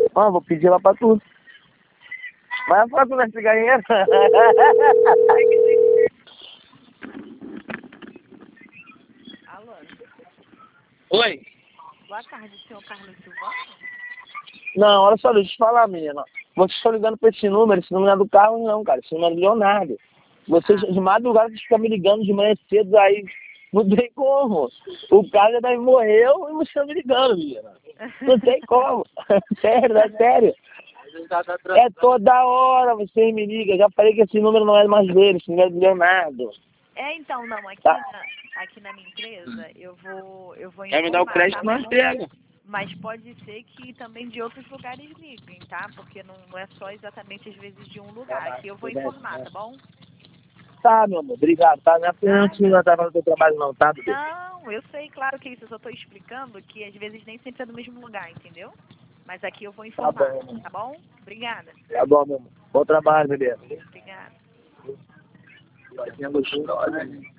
Ah, vou pedir lá pra tu. Mas é fácil, né, cigarrinha? Alô? Oi. Boa tarde, senhor Carlos Silvano? Não, olha só, deixa eu te falar, menina. Vocês estão ligando pra esse número não é do carro não, cara. Esse número é do Leonardo. Vocês, de madrugada, vocês ficam me ligando de manhã cedo, aí não tem como. O cara já daí morreu e você está me ligando, menina. Não tem como. Sério, é sério. É toda hora vocês me ligam. Já falei que esse número não é mais dele, esse número é do Leonardo. É, então, não, aqui, Tá. aqui na minha empresa, eu vou informar, Quer me dar o crédito, tá nós bom? pega. Mas pode ser que também de outros lugares liguem, tá? Porque não é só exatamente às vezes de um lugar. Aqui eu vou informar, tá bom? Tá, meu amor, obrigado, tá? Não é porque não tá fazendo seu trabalho não, tá, bebê? Não, eu sei, claro que é isso. Eu só tô explicando que às vezes nem sempre é no mesmo lugar, entendeu? Mas aqui eu vou Tá informar, bom, tá bom? Obrigada. tá bom, meu amor. Bom trabalho, bebê. Obrigada. Tinha gostoso.